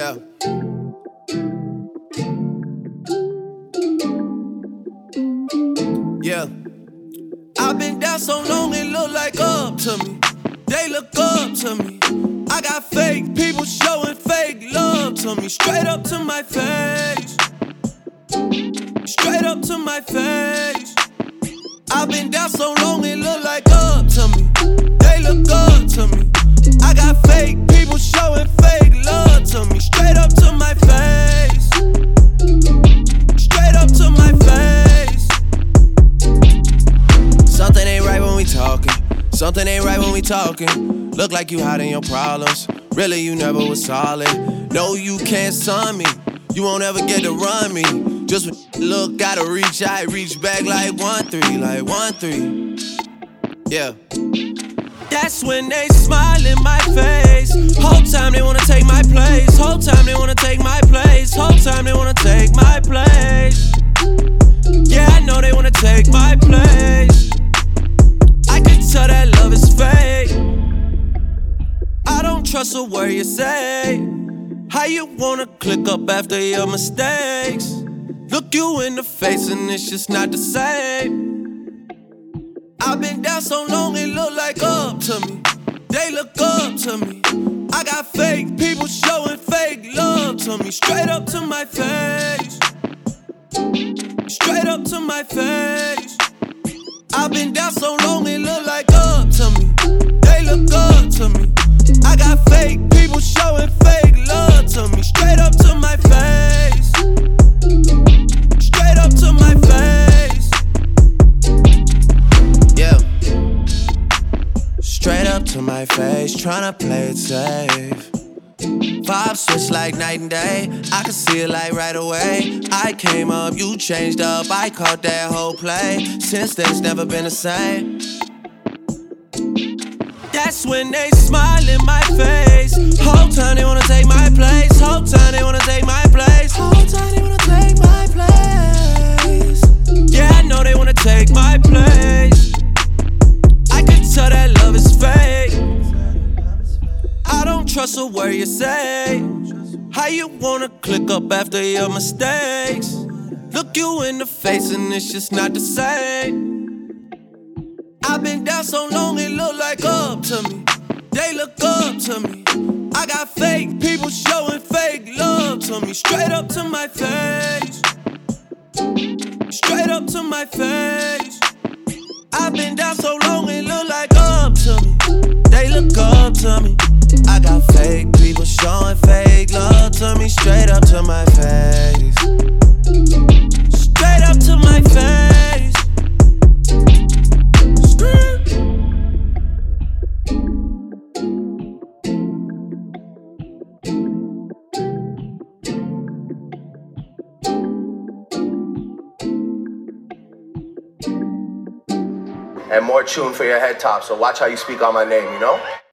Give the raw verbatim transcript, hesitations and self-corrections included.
Yeah. Yeah. I've been down so long it look like up to me. They look up to me. I got fake people showing fake love to me. Straight up to my face. Straight up to my face. I've been down so long it look like up to me. They look up to me. I got fake people showing fake love to me. Straight up to my face. Straight up to my face. Something ain't right when we talking. Something ain't right when we talking. Look like you hiding your problems. Really, you never was solid. No, you can't son me. You won't ever get to run me. Just when look, gotta reach out, reach back like one three, like one three. Yeah. That's when they smile in my face. Whole time they wanna take my place. Whole time they wanna take my place. Whole time they wanna take my place. Yeah, I know they wanna take my place. I can tell that love is fake. I don't trust a word you say. How you wanna click up after your mistakes? Look you in the face and it's just not the same. I've been down so long it look like up to me. They look up to me. I got fake people showing fake love to me. Straight up to my face. Straight up to my face. I've been down so long it look like up to me. They look up to me. I got fake people showing fake love to me. Straight up to my face. Straight up to my face. Yeah. Straight up to my face, tryna play it safe. Vibe switch like night and day. I can see it like right away. I came up, you changed up. I caught that whole play. Since then it's never been the same. That's when they smile in my face. Whole time they wanna take my place. Whole time they wanna take my place. Whole time they wanna take my place. Yeah, I know they wanna take my place. I can tell that love is fake. I don't trust a word you say. How you wanna click up after your mistakes? Look you in the face and it's just not the same. I've been down so long it look like up to me. They look up to me. I got fake people showing fake love to me. Straight up to my face. Straight up to my face. I've been down so long it look like up to me. They look up to me. I got fake people showing fake love to me. Straight up to my face. Straight up to my face. And more tune for your head top, so watch how you speak on my name, you know?